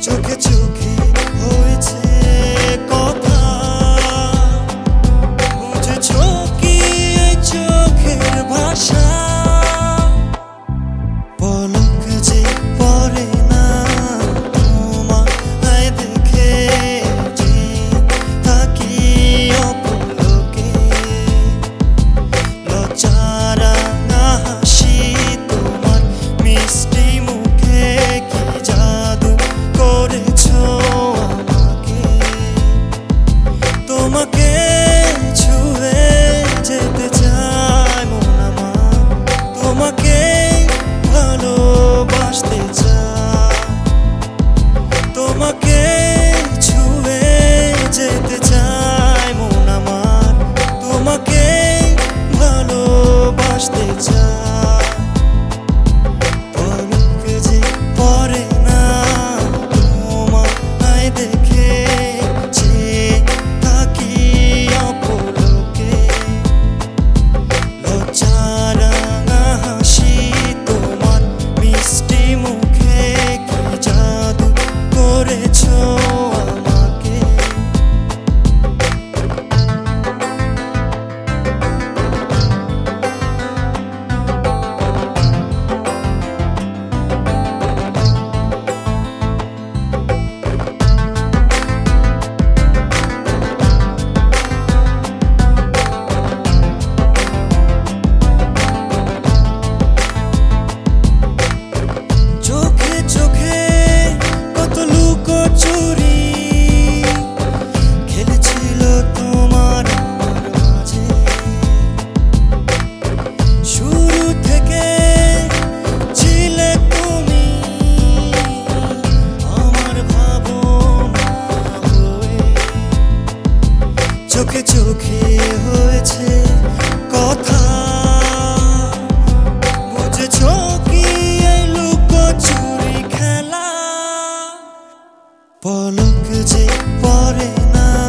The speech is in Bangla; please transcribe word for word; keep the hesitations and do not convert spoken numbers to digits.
চোখে চোখে হয়েছে কথা, বুঝেছো কি এই চোখের ভাষা? পলক যে পড়ে না তোমায় দেখে, যে থাকি অপলকে। লজ্জারা না হাসি তোমার মিষ্টি মুখে, কি জাদু করেছো আমাকে। তোমাকে ছুঁয়ে যেতে চায় মন আমার, তোমাকে ভালোবাসতে চায়। তোমাকে ছুঁয়ে যেতে চায় মন আমার, তোমাকে ভালোবাসতে চায়। পলক যে পড়ে না তোমায় দেখে, যে থাকি অপলকে। লজ্জারা না হাসি তোমার মিষ্টি মুখে, কি জাদু করেছো আমাকে। চোখে চোখে কত লুকোচুরি খেলেছিল তোমার আমার মাঝে। শুরু থেকে ছিলে তুমি আমার ভাবনা হয়ে। চোখে চোখে হয়েছে কথা, বুঝেছো কি এই লুকোচুরি খেলা? পলক যে পড়ে না